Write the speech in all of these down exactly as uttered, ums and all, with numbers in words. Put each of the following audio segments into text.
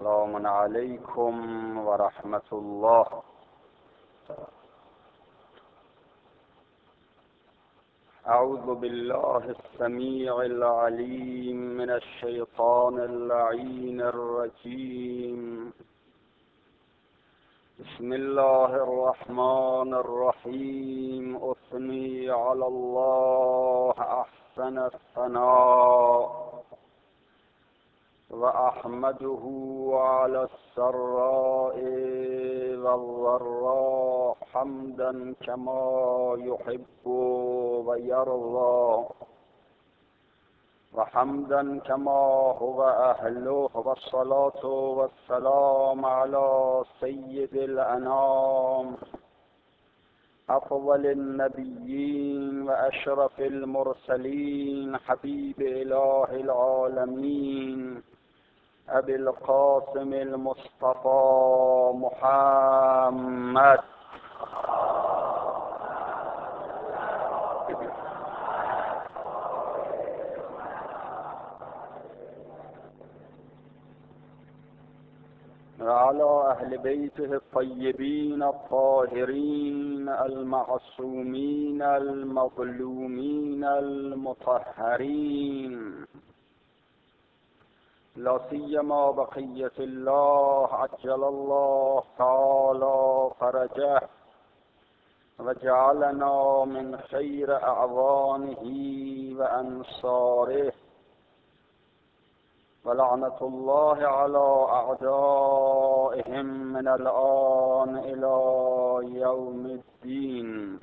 السلام عليكم ورحمة الله. أعوذ بالله السميع العليم من الشيطان اللعين الرجيم. بسم الله الرحمن الرحيم. أثني على الله أحسن الثناء وأحمده على السراء والضراء حمدا كما يحب ويرضى وحمدا كما هو أهله، والصلاة والسلام على سيد الأنام أفضل النبيين وأشرف المرسلين حبيب إله العالمين أبي القاسم المصطفى محمد. وعلى أهل بيته الطيبين الطاهرين المعصومين المظلومين المطهرين، لا سيما بقية الله عجل الله تعالى فرجه وجعلنا من خير أعوانه وأنصاره، ولعنة الله على أعدائهم من الآن إلى يوم الدين.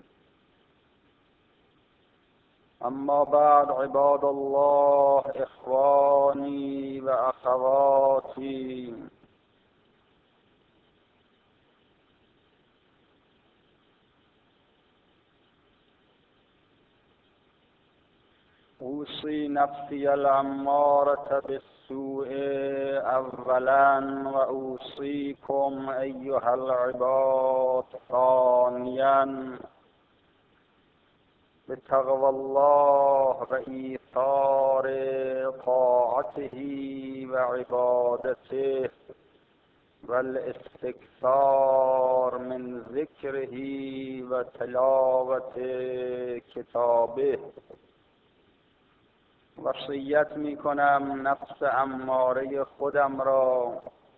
أما بعد، عباد الله، إخواني وأخواتي، أوصي نفسي الأمارة بالسوء أولا، وأوصيكم أيها العباد ثانيا بتقوى الله وإيثار طاعته وعبادته والاستكثار من ذكره وتلاوة كتابه. وصیت می کنم نفس اماره خودم را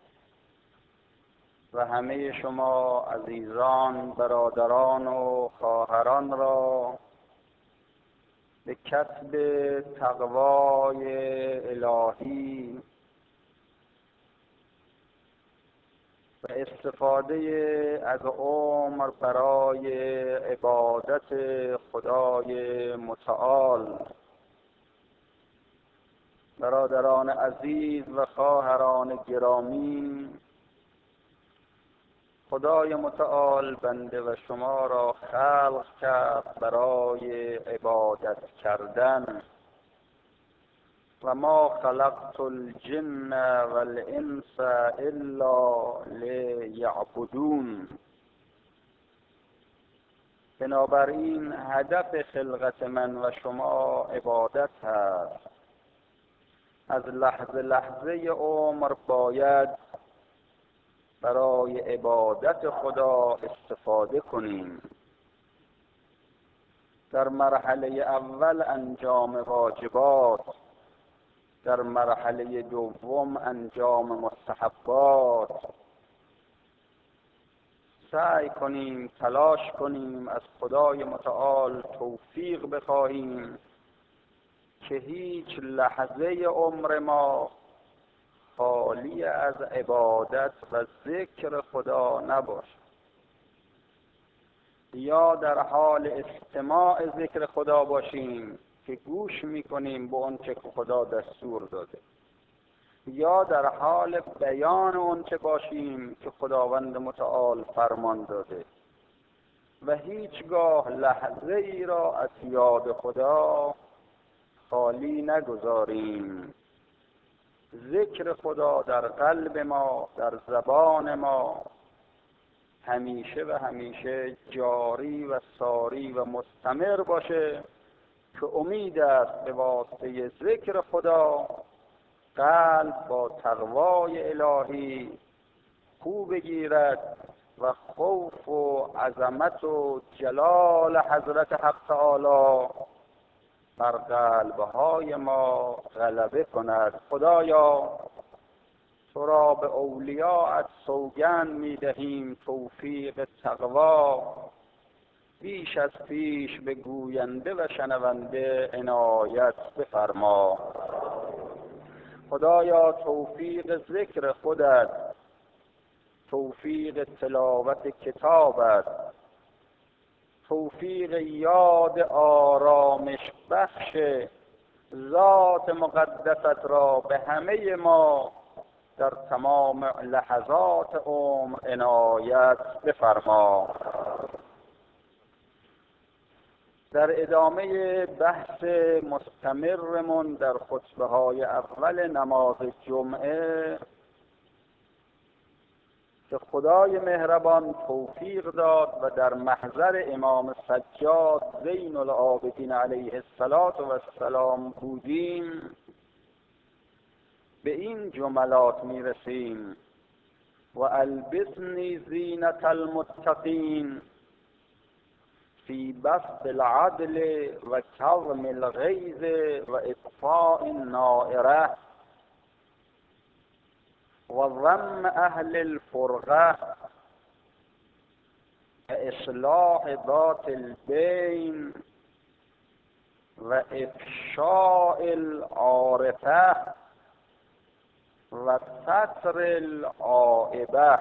و همه شما عزیزان، برادران و خواهران را به کسب تقوای الهی و استفاده از عمر برای عبادت خدای متعال. برادران عزیز و خواهران گرامی، خدای متعال بنده و شما را خلق کرد برای عبادت کردن. و ما خلقت الجن والانس الا لیعبدون. بنابراین هدف خلقت من و شما عبادت هست. از لحظه لحظه عمر باید برای عبادت خدا استفاده کنیم. در مرحله اول انجام واجبات، در مرحله دوم انجام مستحبات. سعی کنیم، تلاش کنیم، از خدای متعال توفیق بخواهیم که هیچ لحظه عمر ما خالی از عبادت و ذکر خدا نباشد. یا در حال استماع ذکر خدا باشیم که گوش میکنیم به اون چه خدا دستور داده، یا در حال بیان اون چه باشیم که خداوند متعال فرمان داده، و هیچگاه لحظه ای را از یاد خدا خالی نگذاریم. ذکر خدا در قلب ما، در زبان ما همیشه و همیشه جاری و ساری و مستمر باشه، که امید است به واسطه ذکر خدا قلب با تقوای الهی خو بگیرد و خوف و عظمت و جلال حضرت حق تعالی بر قلبهای ما غلبه کند. خدایا تو را به اولیاءت سوگند می‌دهیم توفیق تقوا بیش از پیش به گوینده و شنونده عنایت بفرما. خدایا توفیق ذکر خودت، توفیق تلاوت کتابت، توفیق یاد آرامش بخش ذات مقدست را به همه ما در تمام لحظات عمر عنایت بفرما. در ادامه بحث مستمرمون در خطبه های اول نماز جمعه که خدای مهربان توفیق داد و در محضر امام سجاد زین العابدین علیه السلام بودیم، به این جملات میرسیم: و البسنی زینت المتقین فی بسط العدل و کظم الغیظ و اطفاء النائره و ضم اهل الفرقه و اصلاح ذات البین و افشاء العارفه و ستر العائبه.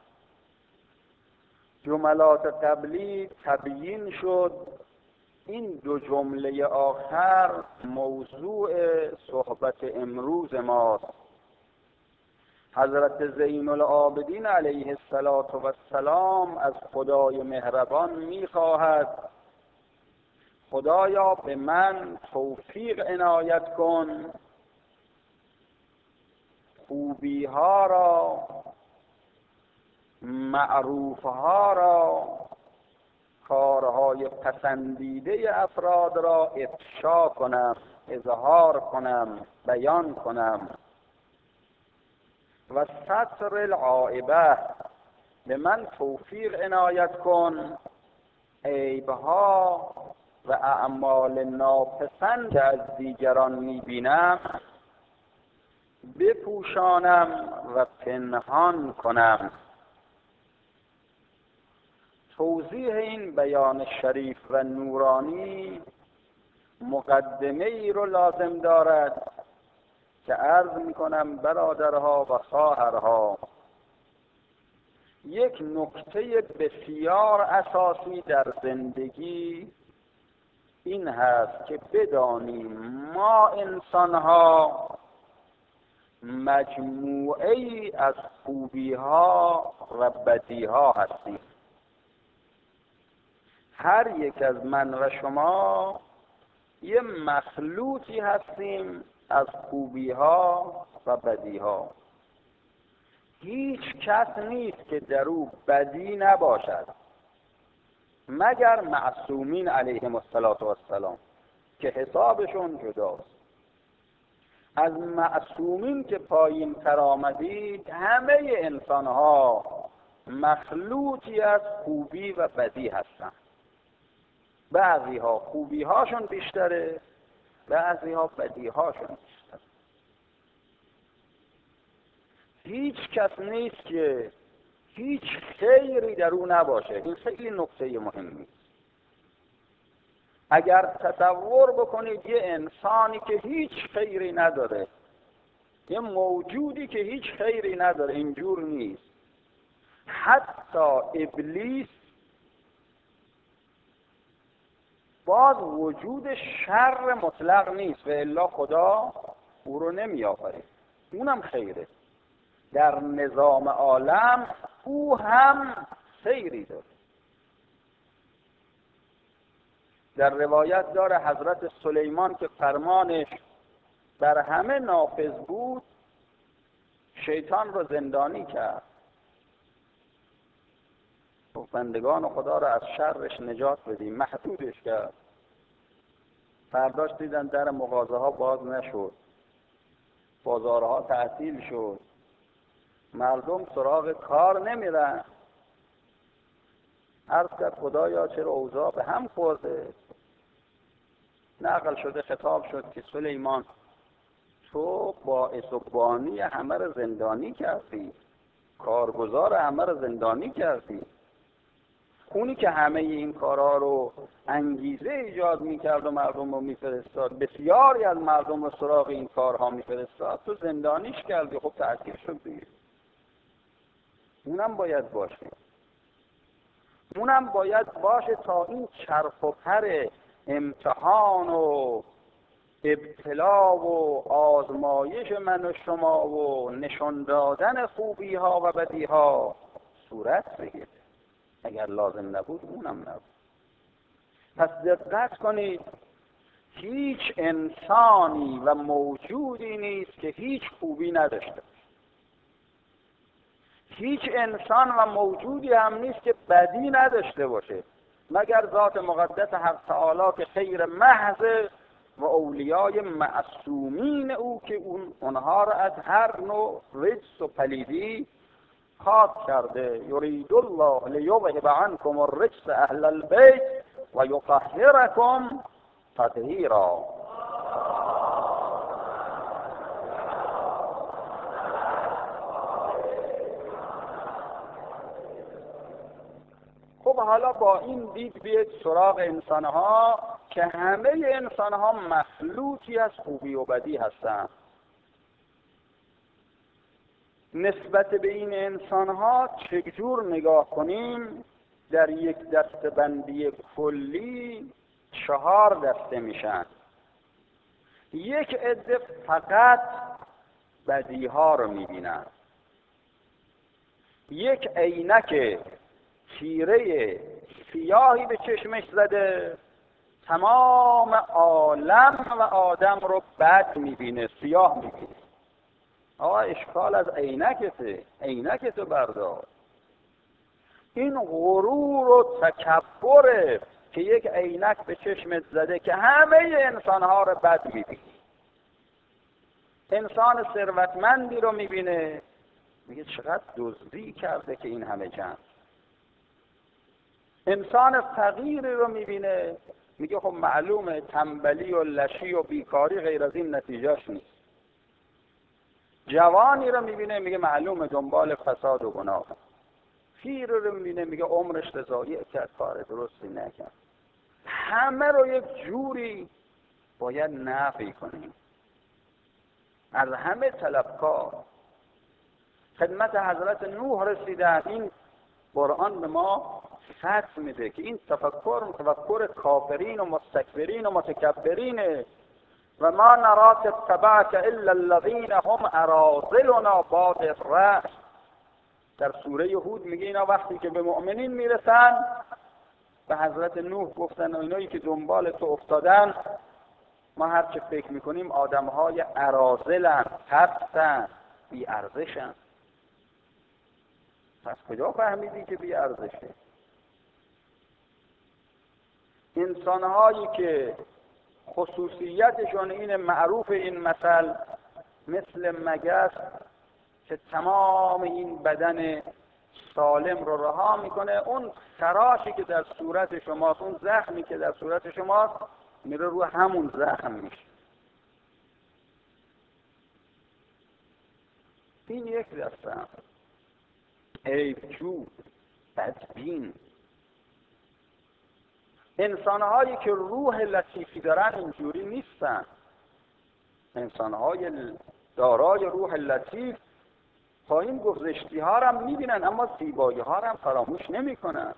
جملات قبلی تبیین شد، این دو جمله آخر موضوع صحبت امروز ماست. حضرت زین العابدین علیه السلام از خدای مهربان می‌خواهد خدایا به من توفیق عنایت کن خوبی ها را، معروف ها را، کارهای پسندیده افراد را افشا کنم، اظهار کنم، بیان کنم. و ستر العائبه، به من توفیق عنایت کن عیبها و اعمال ناپسند از دیگران میبینم بپوشانم و پنهان کنم. توضیح این بیان شریف و نورانی مقدمه ای رو لازم دارد که عرض میکنم برادرها و خواهرها، یک نکته بسیار اساسی در زندگی این هست که بدانیم ما انسانها مجموعه‌ای از خوبی‌ها و بدی‌ها هستیم. هر یک از من و شما یه مخلوطی هستیم از خوبی‌ها و بدی‌ها. هیچ کس نیست که در او بدی نباشد مگر معصومین علیهم السلام که حسابشون جداست. از معصومین که پایین تر آمدید همه انسان‌ها مخلوطی از خوبی و بدی هستند. بعضی ها خوبی هاشون بیشتره، بعضی ها بدی هاشون بیشتره. هیچ کس نیست که هیچ خیری در او نباشه. این خیلی نکته مهمی است. اگر تصور بکنید یه انسانی که هیچ خیری نداره، یه موجودی که هیچ خیری نداره، اینجور نیست. حتی ابلیس باز وجود شر مطلق نیست و الا خدا او رو نمی آفرید، اونم خیره. در نظام عالم او هم خیری داره. در روایت داره حضرت سلیمان که فرمانش بر همه نافذ بود شیطان رو زندانی کرد، بندگان خدا رو از شرش نجات بدیم، محدودش کرد. فرداش دیدن در مغازه ها باز نشد، بازارها تعطیل شد، مردم سراغ کار نمیرن. عرض کرد خدایا چرا اوضاع به هم خورده؟ نقل شده خطاب شد که سلیمان تو باعث و بانی همه رو زندانی کردی، کارگزار همه رو زندانی کردی. اونی که همه این کارها رو انگیزه ایجاد میکرد و مردم رو میفرستاد، بسیاری از مردم رو سراغ این کارها میفرستاد، تو زندانیش کردی. خب تعطیل شد دیگه. اونم باید باشه، اونم باید باشه تا این چرخ و پر امتحان و ابتلا و آزمایش من و شما و نشان دادن خوبی ها و بدی ها صورت بگیره. اگر لازم نبود اونم نبود. پس دقت کنید، هیچ انسانی و موجودی نیست که هیچ خوبی نداشته باشه. هیچ انسان و موجودی هم نیست که بدی نداشته باشه، مگر ذات مقدس حق تعالی که خیر محض و اولیای معصومین او که اون اونها را از هر نوع رجس و پلیدی پاک کرده. یرید الله لیذهب عنکم الرجس اهل البیت و یطهرکم تطهیرا. خب حالا با این دید بیاید سراغ انسانها که همه انسانها مخلوطی از خوبی و بدی هستند. نسبت به این انسانها چگجور نگاه کنیم؟ در یک دسته‌بندی کلی چهار دسته میشن. یک عده فقط بدیها رو میبینن. یک عینک تیره سیاهی به چشمش زده، تمام عالم و آدم رو بد میبینه، سیاه میبینه. آقا اشکال از عینکته، عینکتو بردار. این غرور و تکبره که یک عینک به چشمت زده که همه انسانها رو بد میبینی. انسان ثروتمندی رو میبینه میگه چقدر دزدی کرده که این همه جمع. انسان فقیری رو میبینه میگه خب معلومه تنبلی و لشی و بیکاری غیر از این نتیجهش نیست. جوانی رو میبینه میگه معلومه دنبال فساد و گناه. پیر رو میبینه میگه عمرش ضایع کرد، کار درستی نکرد. همه رو یک جوری باید نفی کنیم، از همه طلبکار. خدمت حضرت نوح رسیدن. این قرآن به ما فتح میده که این تفکر تفکر کافرین و مستکبرین و متکبرینه. و ما نراک اتبعک الا الذین هم اراذلنا بادی الرأی. در سوره هود میگه اینا وقتی که به مؤمنین میرسن به حضرت نوح گفتن اینایی که دنبال تو افتادن ما هر چه فکر میکنیم آدمهای اراذلن، پستن، بی ارزشن. پس کجا فهمیدی که بی ارزشه؟ انسانهایی که خصوصیتشون این معروف این مثل مثل مگس که تمام این بدن سالم رو رها میکنه، اون خراشی که در صورت شماست، اون زخمی که در صورت شماست میره رو همون زخم میشه. این یک دسته عیبجو، بدبین. انسانهایی که روح لطیفی دارن اینجوری نیستن. انسانهای دارای روح لطیف تا این گذشتی ها هم میبینن اما زیبایی ها هم فراموش نمی کنن.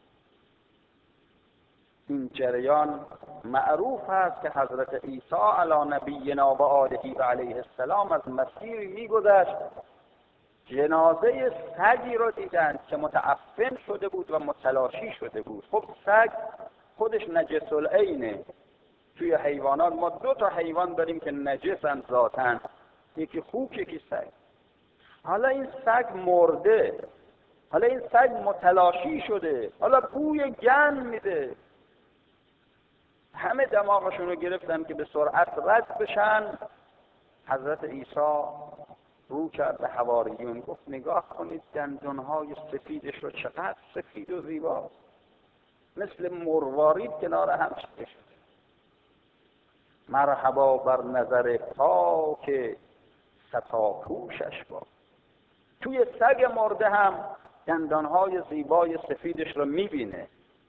این جریان معروف هست که حضرت عیسی علی نبینا و آله و علیه السلام از مسیری میگذشت، جنازه سگی رو دیدن که متعفن شده بود و متلاشی شده بود. خب سگ خودش نجس العینه. توی حیوانات ما دو تا حیوان داریم که نجسن ذاتن، یکی خوک یکی سگ. حالا این سگ مرده، حالا این سگ متلاشی شده، حالا بوی گند میده. همه دماغشون رو گرفتن که به سرعت رد بشن حضرت عیسی رو کرد به حواریون گفت نگاه کنید دندانهای سفیدش رو، چقدر سفید و زیبا، مثل مروارید کنار هم چیده شده. مرحبا بر نظر پاک سپاپوشش با. توی سگ مرده هم دندانهای زیبای سفیدش رو میبینه.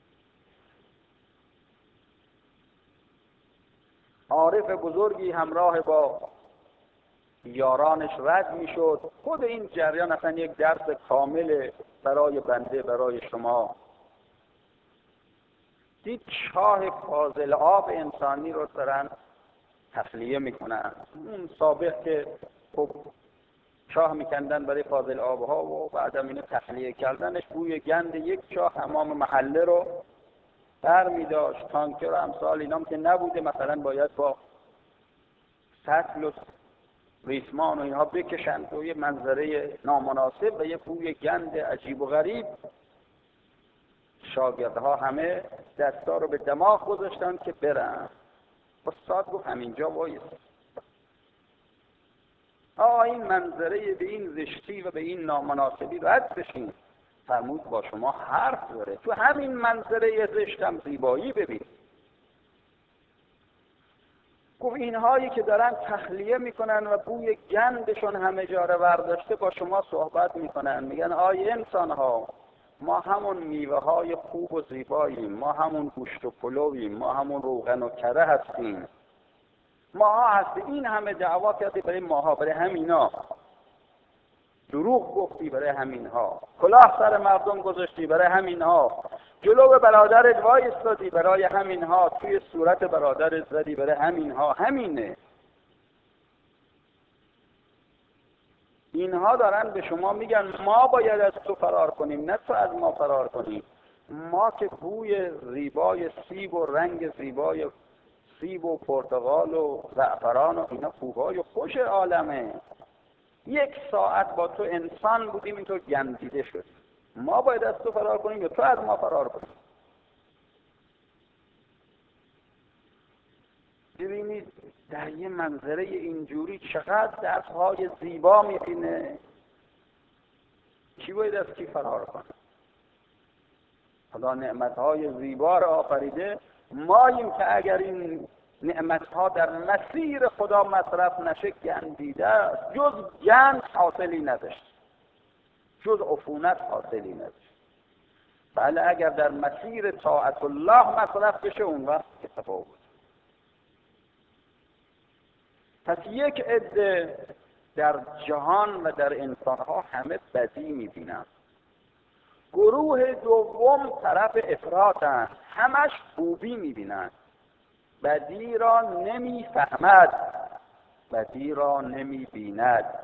عارف بزرگی همراه با یارانش رد میشد. خود این جریان اصلا یک درس کامل برای بنده، برای شما. دید چاه فاضل آب انسانی رو دارن تخلیه میکنن. اون سابق که خب چاه میکندن برای فاضل آبها و بعدم اینو تخلیه کردنش، بوی گند یک چاه تمام محله رو بر میداشت. تانکر و امثال اینام که نبوده، مثلا باید با سطل و ریسمان و اینها بکشند و یه منظره نامناسب و یه بوی گند عجیب و غریب. شاگردها همه دستا رو به دماغ گذاشتن که برن. استاد گفت همینجا وایس. آه این منظره به این زشتی و به این نامناسبی رد بشین. فرمود با شما حرف داره، تو همین منظره زشتم زیبایی ببین. گفت اینهایی که دارن تخلیه میکنن و بوی گندشون همه جا رو برداشته با شما صحبت میکنن، میگن آی انسان ها، ما همون میوه های خوب و زیباییم، ما همون گوشت و پلویم، ما همون روغن و کره هستیم، ماها هستیم. این همه دعوا کردی برای ماها، برای همینا دروغ گفتی، برای همینها کلاه سر مردم گذاشتی، برای همینها جلو برادرت وایستادی، برای همینها توی صورت برادرت زدی، برای همینها. همینه. اینها دارن به شما میگن ما باید از تو فرار کنیم، نه تو از ما فرار کنیم. ما که بوی زیبای سیب و رنگ زیبای سیب و پرتقال و زعفران و اینا خوبای و خوش عالمه. یک ساعت با تو انسان بودیم اینطور گندیده شد. ما باید از تو فرار کنیم یا تو از ما فرار کنیم؟ ببینید در یه منظره اینجوری چقدر درس‌های زیبا می‌بینه. کی باید از کی فرار کنه؟ خدا نعمت‌های زیبا را آفریده. ماییم که اگر این نعمت‌ها در مسیر خدا مصرف نشه گندیده است. جز گند حاصلی نداشت، جز عفونت حاصلی نداشت. بله اگر در مسیر طاعت الله مصرف بشه اون وقت اتفاق بود. پس یک عده در جهان و در انسان‌ها همه بدی می‌بینن. گروه دوم طرف افراطن، همش خوبی می‌بینن. بدی را نمی‌فهمد، بدی را نمی‌بیند.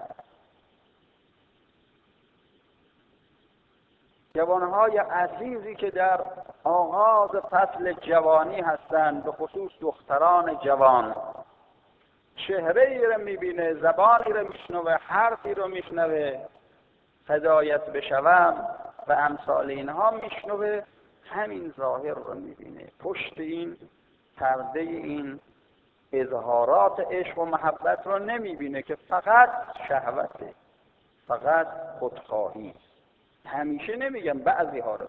جوانهای عزیزی که در آغاز فصل جوانی هستند، به خصوص دختران جوان، چهره ای رو میبینه، زبانی رو میشنوه، حرفی رو میشنوه، هدایت بشوم و امثال اینها میشنوه، همین ظاهر رو میبینه. پشت این پرده این اظهارات عشق و محبت رو نمیبینه که فقط شهوته، فقط خودخواهی. همیشه نمیگم، بعضی ها رو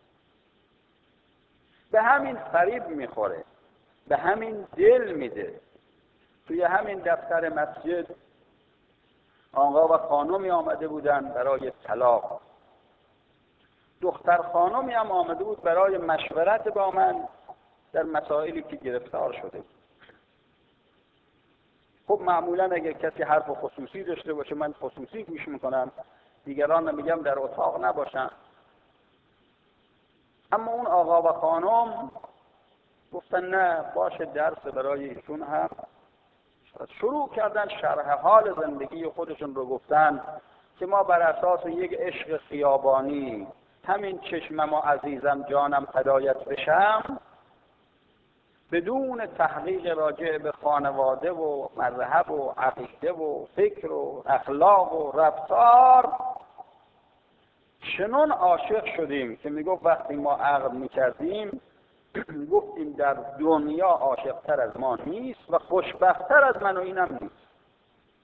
به همین فریب میخوره، به همین دل میده. توی همین دفتر مسجد آقا و خانمی آمده بودن برای طلاق. دختر خانمی هم آمده بود برای مشورت با من در مسائلی که گرفتار شده بود. خب معمولا اگر کسی حرف خصوصی داشته باشه من خصوصی گوش میکنم، دیگران میگم در اتاق نباشن. اما اون آقا و خانم گفتن نه باشه درس برای ایشون هم. شروع کردن شرح حال زندگی خودشون رو گفتن که ما بر اساس یک عشق خیابانی، همین چشمم و عزیزم جانم هدایت بشم، بدون تحقیق راجع به خانواده و مذهب و عقیده و فکر و اخلاق و رفتار، چنان عاشق شدیم که میگفت وقتی ما عقد میکردیم گفتیم در دنیا عاشقتر از ما نیست و خوشبختتر از من و اینم نیست.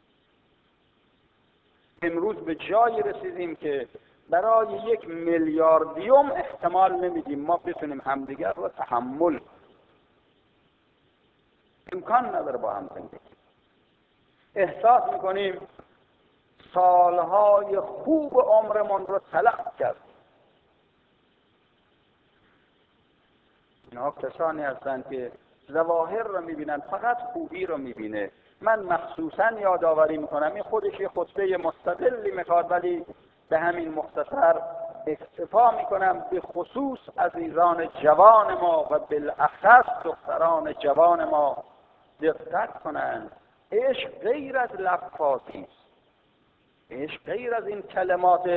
امروز به جایی رسیدیم که برای یک میلیاردیوم احتمال نمیدیم ما بتونیم همدیگر رو تحمل، امکان نداره با هم زندگی. احساس میکنیم سالهای خوب عمرمون رو تلف کرد. اینها کسانی هستند که ظواهر رو میبینن، فقط خوبی رو میبینه. من مخصوصا یادآوری میکنم، این خودش یه خطبه مستقلی میخواد، ولی به همین مختصر اکتفا میکنم. به خصوص عزیزان جوان ما و بالاخص دختران جوان ما دقت کنند. عشق غیر از لفظی است، عشق غیر از این کلمات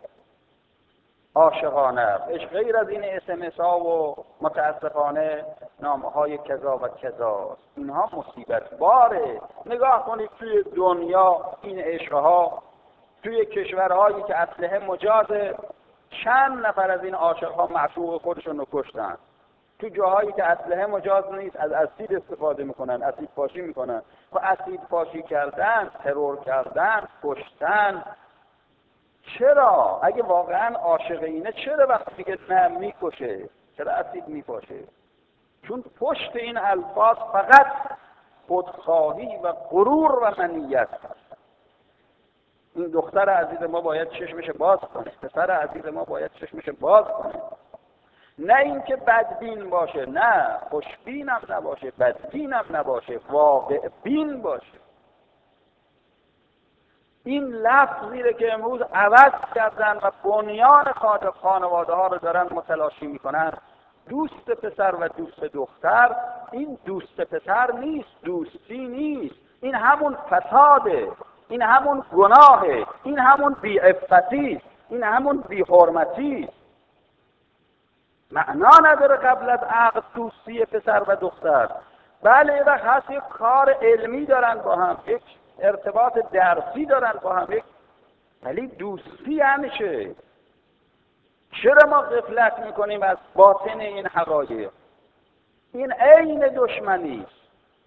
عاشقانه، عشق غیر از این اس ام اس ها و متاسفانه نامه های کذا و کذا. اینها مصیبت باره. نگاه کنید توی دنیا این عشقها، توی کشورهایی که اسلحه مجازه، چند نفر از این عاشقها معشوق خودشون رو کشتن. تو جاهایی که اسلحه مجاز نیست از اسید استفاده میکنن، اسید پاشی میکنن. و اسید پاشی کردن، ترور کردن، کشتن. چرا؟ اگه واقعا عاشق اینه چرا وقتی میگه نه میکشه؟ چرا اسید میپاشه؟ چون پشت این الفاظ فقط خودخواهی و غرور و منیت هست. این دختر عزیز ما باید چشمش باز کنه، پسر عزیز ما باید چشمش باز کنه. نه اینکه بدبین باشه، نه خوشبینم نباشه، بدبینم نباشه، واقع بین باشه. این لفظی که امروز عوض کردن و بنیان خانواده ها رو دارن متلاشی میکنن، دوست پسر و دوست دختر. این دوست پسر نیست، دوستی نیست، این همون فساده، این همون گناهه، این همون بی‌عفتی، این همون بی‌حرمتی. معنا نداره قبل از عقد دوستی پسر و دختر. بله یه وقت هست یک کار علمی دارن با هم، یک ارتباط درسی دارن با هم، یک ولی دوستی همیشه. چرا ما غفلت میکنیم از باطن این حقایق؟ این عین دشمنی است.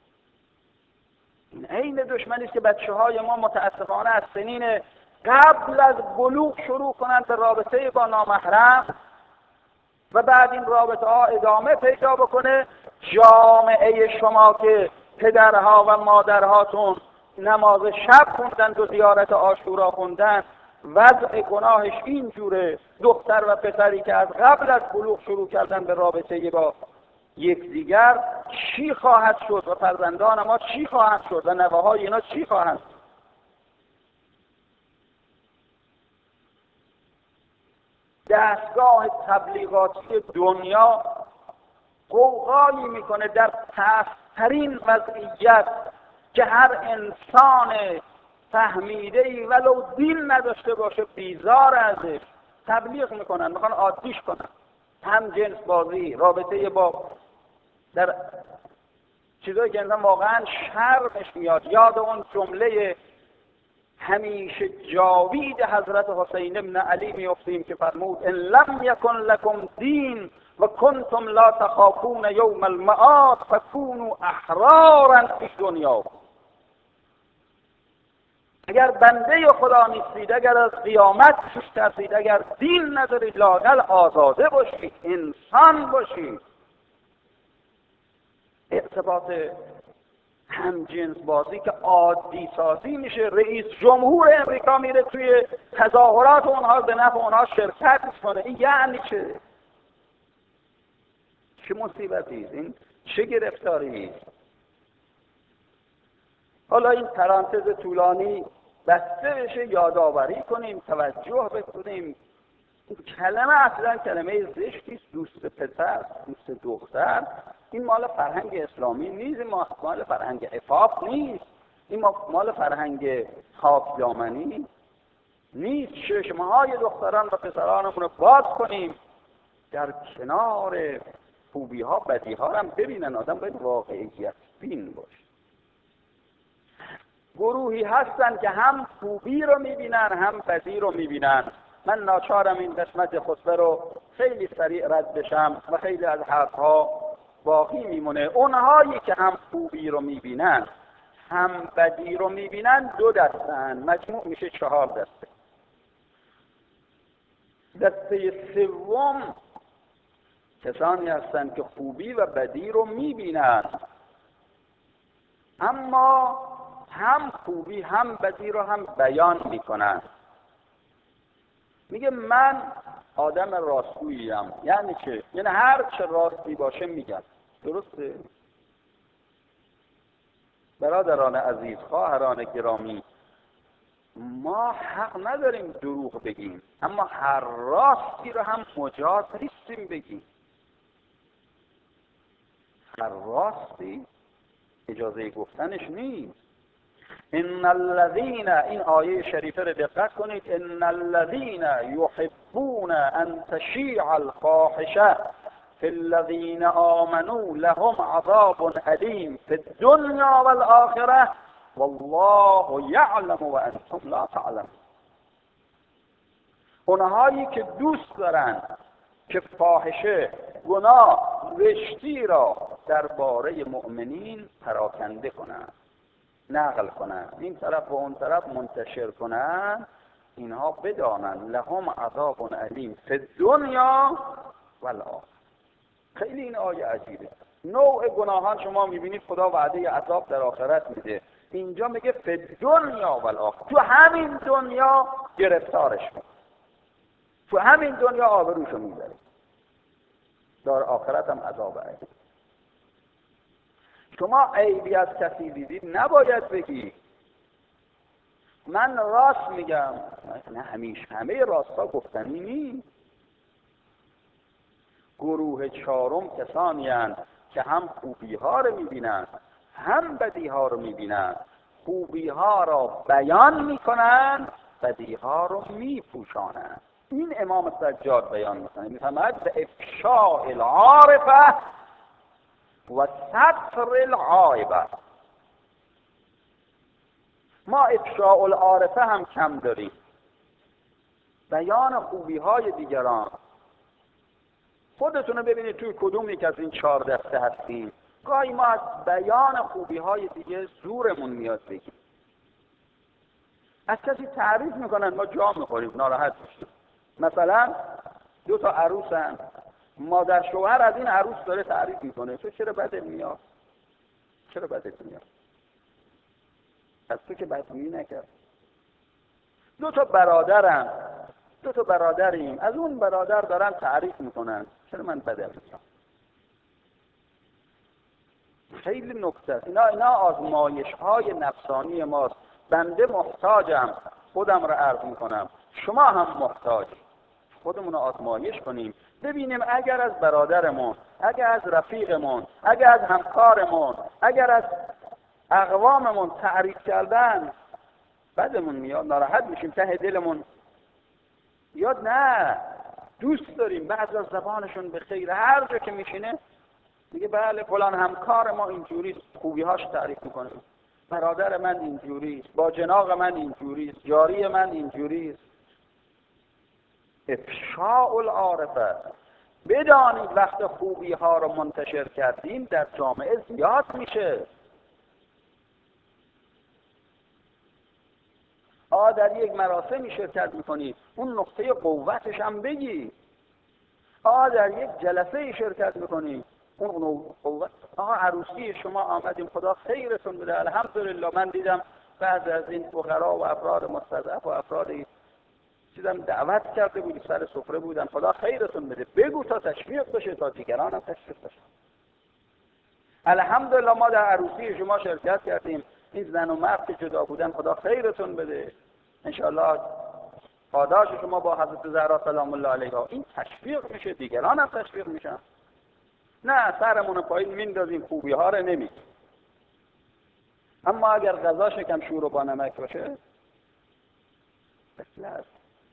این عین دشمنی است که بچه های ما متاسفانه از سنین قبل از بلوغ شروع کنند به رابطه با نامحرم و بعد این رابطه ها ادامه پیدا بکنه. جامعه شما که پدرها و مادرهاتون نماز شب خوندن و زیارت عاشورا خوندن، وضع گناهش این جوره. دختر و پسری که از قبل از بلوغ شروع کردن به رابطه با یکدیگر، چی خواهد شد؟ و فرزندان ما چی خواهند شد؟ و نوه‌های اینا چی خواهند شد؟ دستگاه تبلیغاتی دنیا قوقایی میکنه در پست‌ترین وضعیت که هر انسان فهمیده‌ای ولو دین نداشته باشه بیزار ازش تبلیغ میکنن، میخوان عادیش کنن. هم جنس بازی، رابطه با در چیزایی که انسان واقعا شرمش میاد. یاد اون جمله همیشه جاوید حضرت حسین ابن علی میافتیم که فرمود ان لم یکن لکم دین و کنتم لا تخافون یوم المعاد فکونوا احرارا فی الدنیا. اگر بنده خدا نیستید، اگر از قیامت پیش ترسید، اگر دین ندارید، لااقل آزاده باشید، انسان باشید. ارتباط هم جنس بازی که عادی سازی میشه. رئیس جمهور امریکا میره توی تظاهرات اونها به نفع اونها شرکت میکنه. این یعنی چه؟ چه مصیبتی است این؟ چه گرفتاری است؟ حالا این پرانتز طولانی بسته بشه، یادآوری کنیم، توجه بکنیم. این کلمه اصلا کلمه زشتی است. دوست پسر، دوست دختر، این مال فرهنگ اسلامی نیست، این مال فرهنگ عفاف نیست، این مال فرهنگ خاک دامنی نیست. چشمهای دختران و پسرانمون رو باز کنیم، در کنار خوبی ها بدی ها هم ببینن. آدم باید واقعیت بین باشه. گروهی هستن که هم خوبی رو میبینن هم بدی رو میبینن. من ناچارم این قسمت خطبه رو خیلی سریع رد بشم و خیلی از حرفها باقی میمونه. اونهایی که هم خوبی رو میبینن هم بدی رو میبینن دو دستن، مجموع میشه چهار دسته. دسته سوم کسانی هستند که خوبی و بدی رو میبینن، اما هم خوبی هم بدی رو هم بیان میکنن. میگه من آدم راستگوییم. یعنی چه؟ یعنی هر چه راستی باشه میگم. درسته؟ برادران عزیز، خواهران گرامی، ما حق نداریم دروغ بگیم، اما هر راستی رو هم مجاز نیستیم بگیم. هر راستی اجازه گفتنش نیست. ان الذين، این آیه شریفه رو دقت کنید، ان الذين يحبون ان تشيع الفاحشه في الذين آمنوا لهم عذاب أليم في الدنيا والآخرة والله يعلم وأنتم لا تعلمون. اونهایی که دوست دارن که فاحشه، گناه، زشتی را درباره مؤمنین پراکنده کنند، نقل کنند، این طرف و اون طرف منتشر کنند، اینها بدانند لهم عذاب علیم فی الدنیا والآخرة. خیلی این آیه عجیبه. نوع گناهان شما میبینید خدا وعده عذاب در آخرت میده، اینجا میگه فی الدنیا والآخرة، تو همین دنیا گرفتارش میکنه، تو همین دنیا آبروشو میبره، در آخرت هم عذاب علیم. شما عیبی از کسی دیدید نباید بگی من راست میگم. نه، همیشه همه راستا گفتنی نیست. گروه چهارم کسانی هستند که هم خوبی ها رو میبینند هم بدی ها رو میبینند، خوبی ها را بیان میکنند، بدی ها رو میپوشانند. این امام سجاد بیان میکنه، میفهمد به افشاء العارفه و ستر العایبه. ما افشاء العارفه هم کم داریم، بیان خوبی های دیگران. خودتون رو ببینید توی کدوم یک از این چهار دسته هستیم. گاهی ما از بیان خوبی های دیگه زورمون میاد بگیم. از کسی تعریف میکنن ما جا میخوریم، ناراحت میشیم. مثلا دو تا عروسن، مادر شوهر از این عروس داره تعریف میکنه، تو چرا بدت میاد؟ چرا بدت میاد؟ از تو که بدگویی نکرد. دو تا برادرن، دو تا برادریم، از اون برادر دارن تعریف میکنن، چرا من بدم میاد؟ خیلی نکته است. اینا اینا آزمایش های نفسانی ماست. بنده محتاجم، خودم رو عرض میکنم، شما هم محتاج. خودمون رو آزمایش کنیم ببینیم اگر از برادرمون، اگر از رفیقمون، اگر از همکارمون، اگر از اقواممون تعریف کردن بدمون میاد، ناراحت میشیم، ته دلمون یاد نه دوست داریم، بعض از زبانشون به خیر، هر جا که میشینه میگه بله فلان همکار ما اینجوریست، خوبی‌هاش تعریف میکنه، برادر من اینجوریست، با جناق من اینجوریست، جاری من اینجوریست. افشاء العارفه. بدانید وقت خوبی ها رو منتشر کردیم در جامعه زیاد میشه. آ در یک مراسمی شرکت میکنید، اون نقطه قوتش هم بگی. آ در یک جلسه شرکت میکنید، اون قوت. آقا عروسی شما آمدیم، خدا خیرتون بده، الحمدلله. من دیدم بعض از این فقرا و افراد مستضعف و افرادی چیزم دعوت کرده بودی، سر سفره بودن، خدا خیرتون بده. بگو تا تشویق بشه، تا دیگران هم تشویق بشه. الحمدلله ما در عروسی شما شرکت کردیم، این زن و مرد که جدا بودن، خدا خیرتون بده. انشاءالله پاداش شما با حضرت زهرا سلام الله علیها. این تشویق میشه، دیگران هم تشویق میشن. نه سرمون پایین میندازیم، خوبی ها رو نمیگیم. اما اگر غذا شکم شور و با نمک باشه بسیار.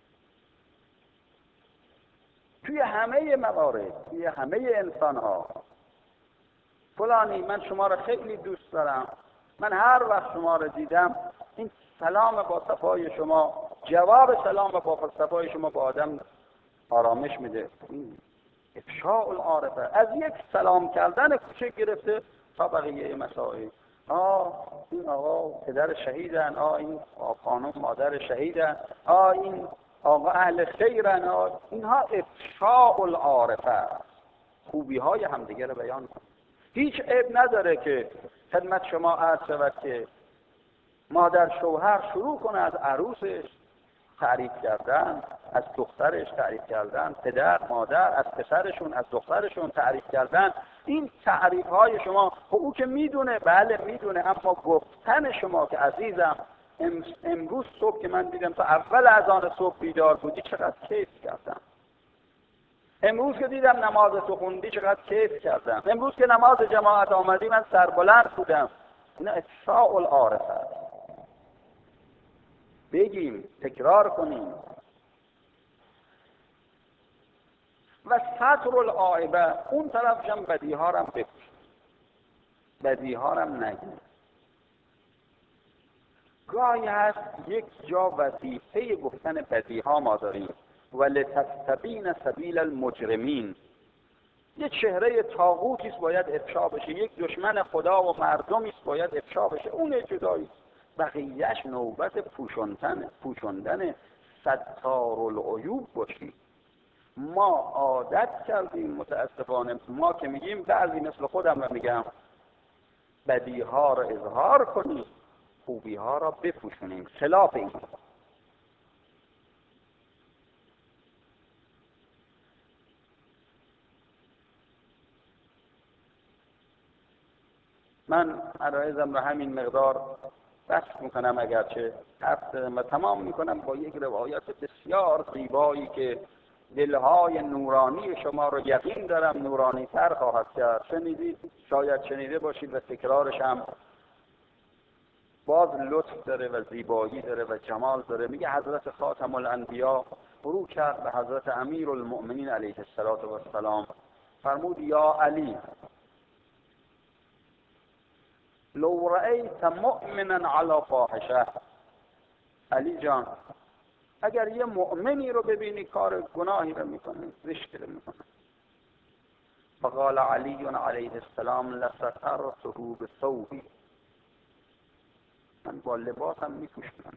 توی همه موارد، توی همه انسان ها، فلانی من شما را خیلی دوست دارم، من هر وقت شما را دیدم این سلام با صفای شما، جواب سلام با صفای شما با آدم آرامش میده. این افشاء العارفه. از یک سلام کردن کوچک گرفته تا بقیه مسائل. آه این آقا پدر شهیدن، آه این خانم مادر شهیدن، آه این آقا اهل خیرن، آه اینها افشاء العارفه، خوبی های همدیگه رو بیان کن. هیچ عیب نداره که خدمت شما عرض شود که مادر شوهر شروع کنه از عروسش تعریف کردن، از دخترش تعریف کردن، پدر مادر از پسرشون از دخترشون تعریف کردن. این تعریف های شما، خب او که میدونه، بله میدونه، اما گفتن شما که عزیزم امروز صبح که من دیدم تا اول اذان صبح بیدار بودی چقدر کیف کردم، امروز که دیدم نماز تو خوندی چقدر کیف کردم، امروز که نماز جماعت آمدی من سربلند بودم. اینا افشاء العارفه است. بگیم، تکرار کنیم. و ستر العایبه، اون طرف جمع بدیها رم بپوش، بدیها رم نگیم. گاهی هست یک جا وظیفه گفتن بدیها ما داریم، ولتستبین سبیل المجرمین. یه چهره طاغوتیست باید افشا بشه، یک دشمن خدا و مردمیست باید افشا بشه، اون جدایی. بقیهش نوبت پوشوندن پوشوندن ستار العیوب باشی. ما عادت کردیم متاسفانه، ما که میگیم، بعضی مثل خودم رو میگم، بدیها را اظهار کنیم، خوبیها را بپوشونیم. خلاف این. من عرایزم رو همین مقدار بس میکنم، اگرچه حرف و تمام میکنم با یک روایت بسیار زیبایی که دلهای نورانی شما رو یقین دارم نورانی تر خواهد کرد. شنیدید، شاید شنیده باشید و تکرارش هم باز لطف داره و زیبایی داره و جمال داره. میگه حضرت خاتم الانبیا فرو کرد به حضرت امیر المؤمنین علیه السلام، فرمود یا علی لو رأیت مؤمنا علی فاحشه، علی جان اگر یه مؤمنی رو ببینی کار گناهی رو میکنه، زشتی رو میکنه، فقال علی علیه السلام لسترته بثوبی، من با لباسم میپوشونم.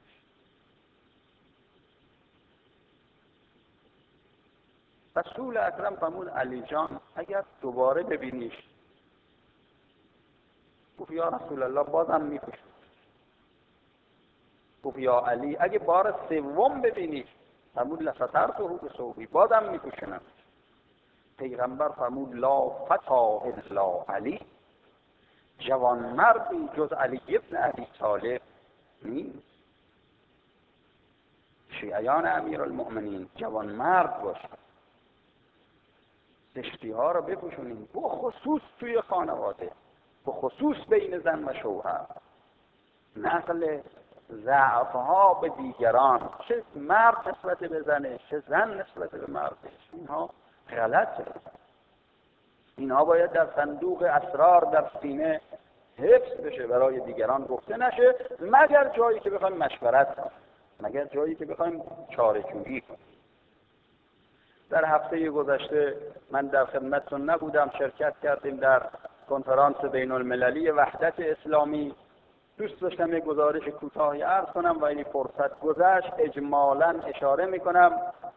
رسول اکرم فرمود علی جان اگر دوباره ببینیش، گفت یا رسول الله بازم میپوشم. گفت یا علی اگه بار سوم ببینیش، فرمود لسترته بثوبی، بازم میپوشونم. پیغمبر فرمود لا فتا الا علی، جوان مردی جز علی ابن ابی طالب نیست. شیعیان امیرالمؤمنین جوان مرد باشه، زشتی ها رو بپوشونیم، به خصوص توی خانواده، به خصوص بین زن و شوهر. نقل ضعف ها به دیگران، چه مرد نسبت به زنه چه زن نسبت به مردش، اینها غلطه. اینها باید در صندوق اسرار در سینه حفظ بشه، برای دیگران گفته نشه، مگر جایی که بخوایم مشورت کنیم، مگر جایی که بخوایم چاره‌جویی کنیم. در هفته گذشته من در خدمتتون نبودم، شرکت کردیم در کنفرانس بین المللی وحدت اسلامی. دوست داشتم یک گزارش کوتاهی عرض کنم و این فرصت گذشت. اجمالاً اشاره میکنم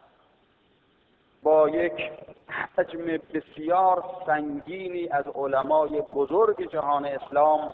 با یک حجم بسیار سنگینی از علمای بزرگ جهان اسلام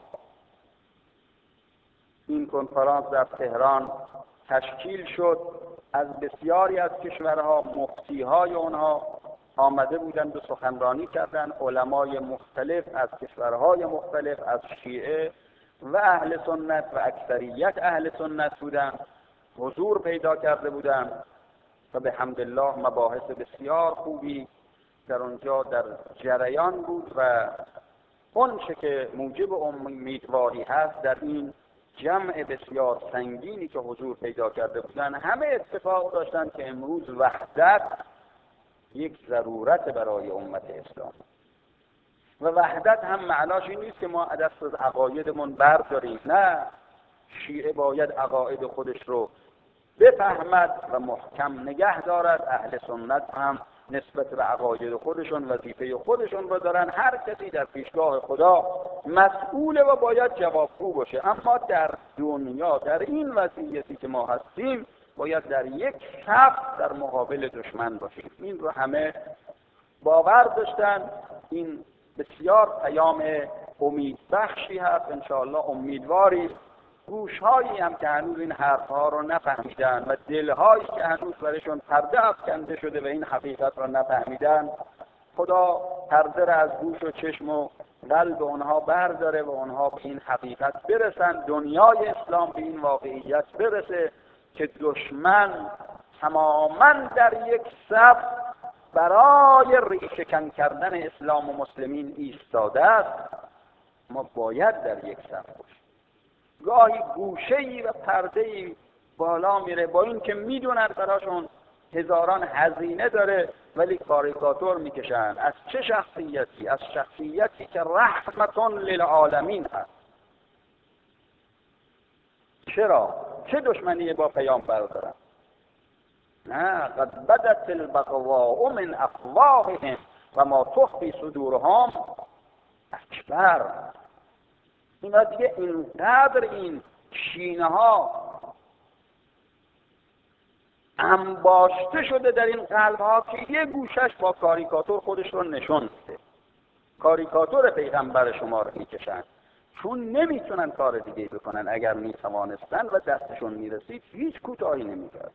این کنفرانس در تهران تشکیل شد. از بسیاری از کشورها مفتیهای اونها آمده بودند و سخنرانی کردند. علمای مختلف از کشورهای مختلف، از شیعه و اهل سنت و اکثریت اهل سنت بودند، حضور پیدا کرده بودند و به حمدالله مباحث بسیار خوبی در اونجا در جریان بود و اون چه که موجب امیدواری هست در این جمع بسیار سنگینی که حضور پیدا کرده بودن، همه اتفاق داشتن که امروز وحدت یک ضرورت برای امت اسلام و وحدت هم معناش این نیست که ما دست از عقایدمون برداریم، نه، شیعه باید عقاید خودش رو بفهمد و محکم نگه دارد، اهل سنت هم نسبت به عقاید خودشون وظیفه خودشون رو دارن. هر کسی در پیشگاه خدا مسئوله و باید جوابگو باشه. اما در دنیا در این وضعیتی که ما هستیم باید در یک صف در مقابل دشمن باشیم. این رو همه باور داشتن. این بسیار پیام امید بخشی هست. انشاءالله امیدواری گوشهایی هم که هنوز این حرفها رو نفهمیدن و دلهایی که هنوز برشون پرده افکنده شده و این حقیقت رو نفهمیدن، خدا پرده رو از گوش و چشم و قلب اونها برداره و اونها به این حقیقت برسن. دنیای اسلام به این واقعیت برسه که دشمن تماما در یک صف برای ریشه‌کن کردن اسلام و مسلمین ایستاده است. ما باید در یک صف باشیم. گاهی گوشه‌ای و پرده‌ای بالا میره، با این که میدونن براشون هزاران هزینه داره، ولی کاریکاتور میکشن. از چه شخصیتی؟ از شخصیتی که رحمتون للعالمین هست. چرا؟ چه دشمنی با پیامبر دارن؟ نه، قد بدت البغضاء من افواههم و ما تخفی صدورهم اکبر. اینا دیگه اینقدر این کینه ها انباشته شده در این قلب ها که یه گوشش با کاریکاتور خودش رو نشون میده. کاریکاتور پیغمبر شما رو میکشن، چون نمیتونن کار دیگه بکنن. اگر میتوانستن و دستشون میرسید هیچ کوتاهی نمیکرد.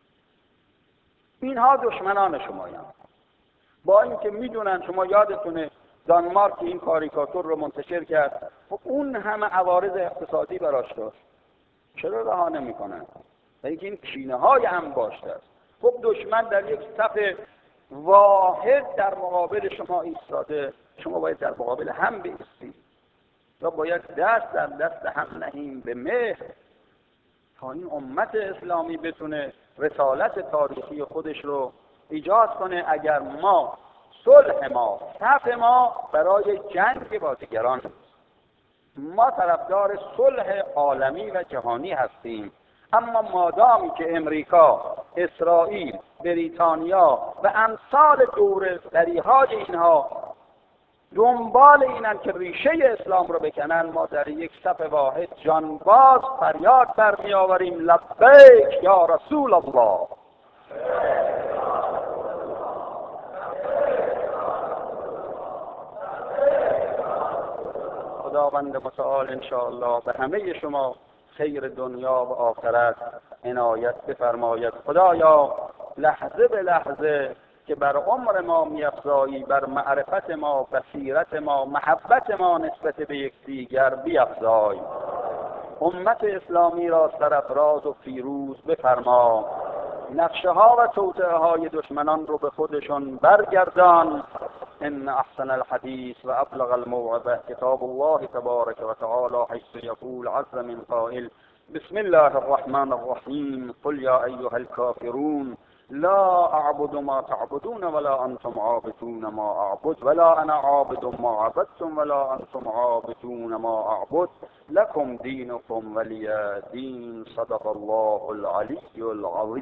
اینها دشمنان شمایان. با اینکه میدونن، شما یادتونه دانمارک این کاریکاتور رو منتشر کرد، خب اون همه عوارض اقتصادی براش داشت، چرا رها نمیکنن؟ اینکه این کینه های هم باشته است. خب دشمن در یک صف واحد در مقابل شما ایستاده، شما باید در مقابل هم بایستید یا باید دست در دست هم نهیم به مهر تا این امت اسلامی بتونه رسالت تاریخی خودش رو ایجاد کنه. اگر ما صلح ما صف ما برای جنگ با دیگران، ما طرفدار صلح عالمی و جهانی هستیم، اما مادامی که امریکا، اسرائیل، بریتانیا و امثال دور دریهای اینها دنبال اینن که ریشه اسلام رو بکنن، ما در یک صف واحد جانباز فریاد برمی آوریم لبیک یا رسول الله. خداوند متعال انشاءالله به همه شما خیر دنیا و آخرت عنایت بفرماید. خدایا لحظه به لحظه که بر عمر ما می‌افزایی، بر معرفت ما، بصیرت ما، محبت ما نسبت به یکدیگر بیفزای. امت اسلامی را سرافراز و پیروز بفرما. نقشه ها و توطئه های دشمنان رو به خودشون برگردان. ان احسن الحديث و ابلغ الموعظه کتاب الله تبارک و تعالی حيث يقول عز من قائل بسم الله الرحمن الرحیم قل یا ایها الكافرون لا اعبد ما تعبدون ولا انتم عابدون ما اعبد ولا انا عابد ما عبدتم ولا انتم عابدون ما اعبد لكم دينكم ولي دين. صدق الله العلي العظيم.